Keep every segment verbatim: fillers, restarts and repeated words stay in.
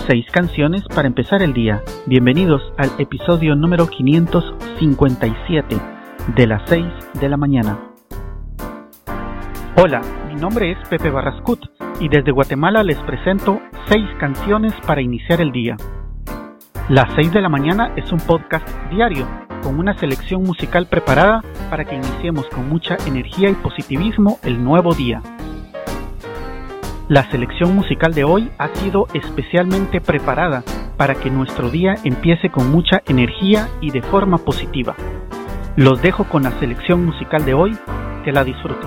Seis canciones para empezar el día. Bienvenidos al episodio número quinientos cincuenta y siete de las seis de la mañana. Hola, mi nombre es Pepe Barrascut y desde Guatemala les presento seis canciones para iniciar el día. Las seis de la mañana es un podcast diario con una selección musical preparada para que iniciemos con mucha energía y positivismo el nuevo día. La selección musical de hoy ha sido especialmente preparada para que nuestro día empiece con mucha energía y de forma positiva. Los dejo con la selección musical de hoy, que la disfruten.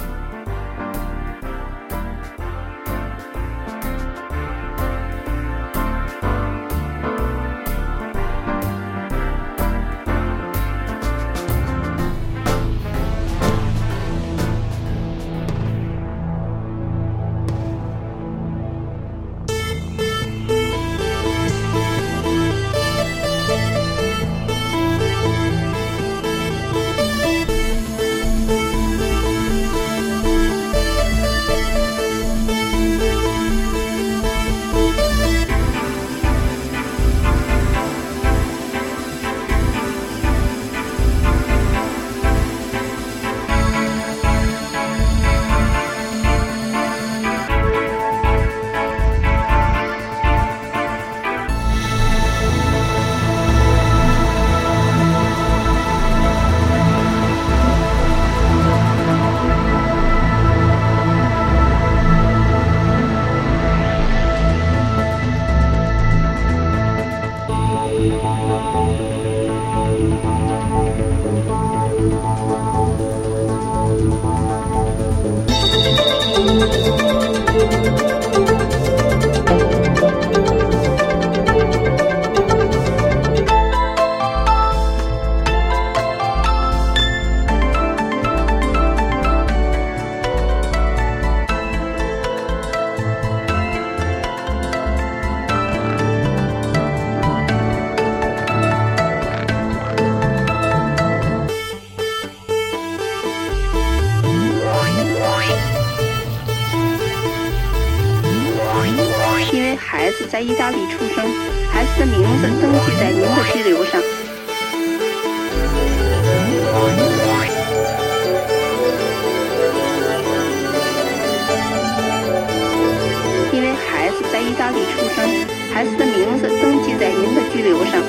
因为孩子在意大利出生，孩子的名字登记在您的居留上。因为孩子在意大利出生，孩子的名字登记在您的居留上。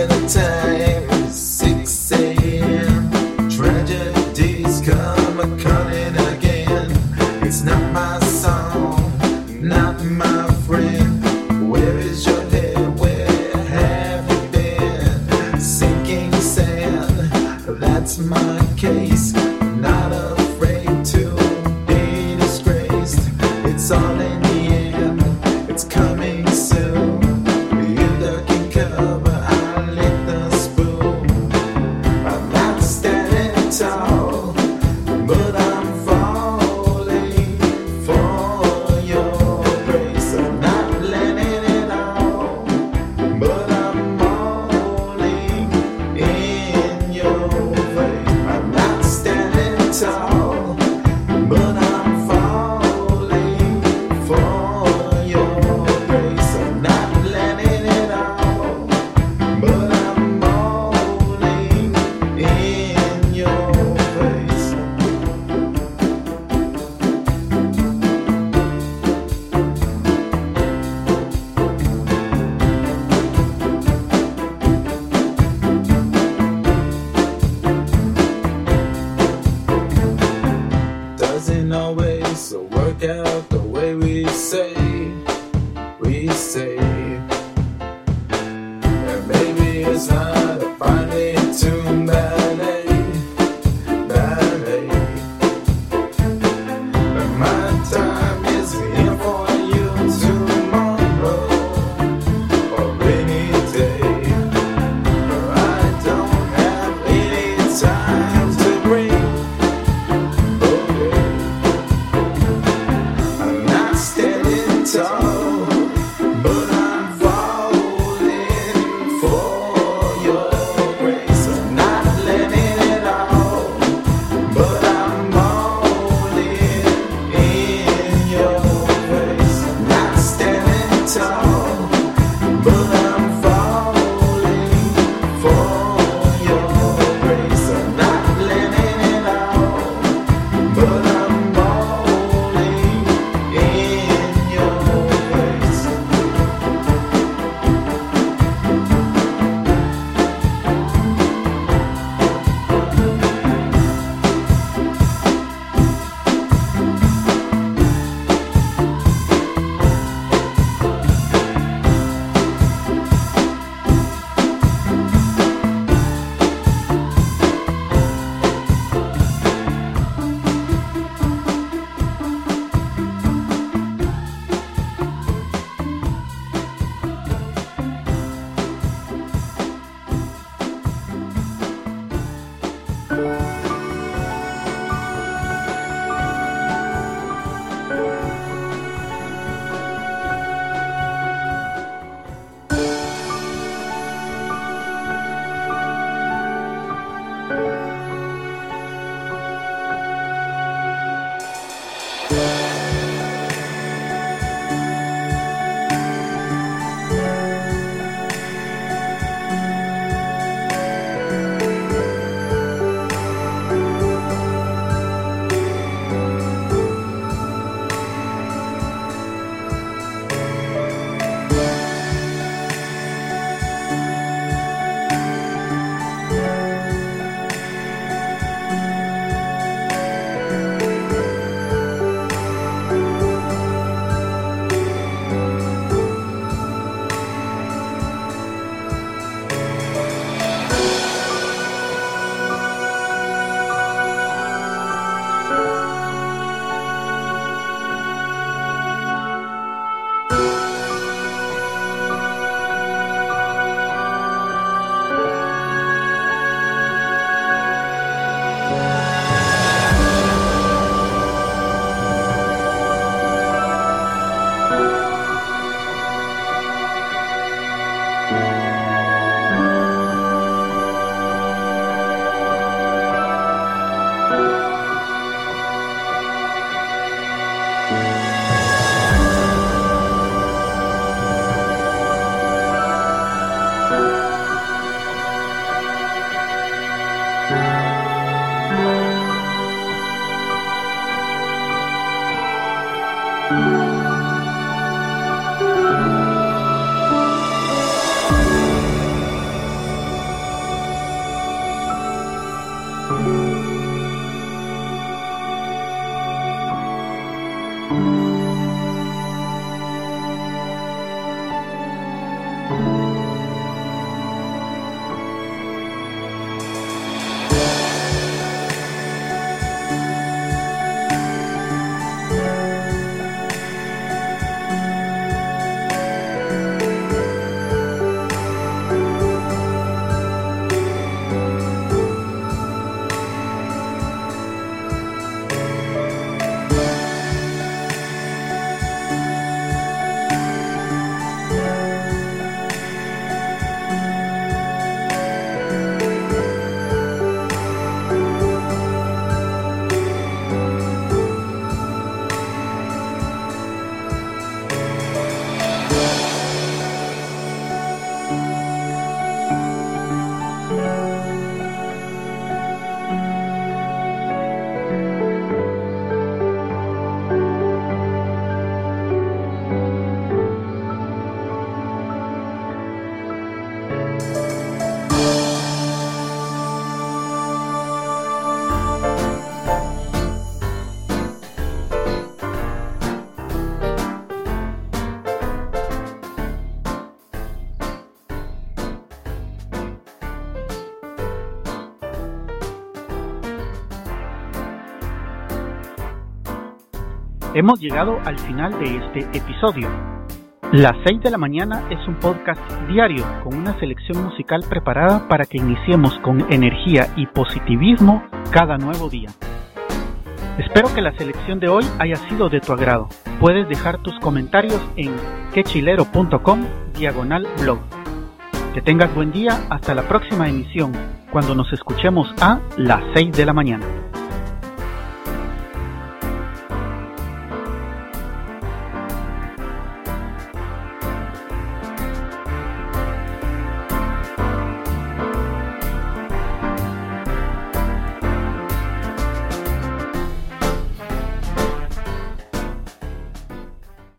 dinner time, six a.m. Tragedies come a-calling again. It's not my song, not my friend. Where is your head? Where have you been? Sinking sand, that's my case. Not afraid to be disgraced. It's all in the end, it's coming soon. You ducking cover, I lick the spoon. I'm not standing tall, but I'm falling for your grace. I'm not letting it all, but I'm falling in your face. I'm not standing tall, but I'm falling for your grace. I'm not letting it all, but I'm falling in your face. Doesn't always work out the way we say, we say. And maybe it's not a finely tuned ballet, ballet. But my time is here for you tomorrow or any day. I don't have any time to bring. I'm not standing tall, but I'm falling for you. Hemos llegado al final de este episodio. Las seis de la mañana es un podcast diario con una selección musical preparada para que iniciemos con energía y positivismo cada nuevo día. Espero que la selección de hoy haya sido de tu agrado. Puedes dejar tus comentarios en quechilero.com diagonal blog. Que tengas buen día hasta la próxima emisión, cuando nos escuchemos a las seis de la mañana.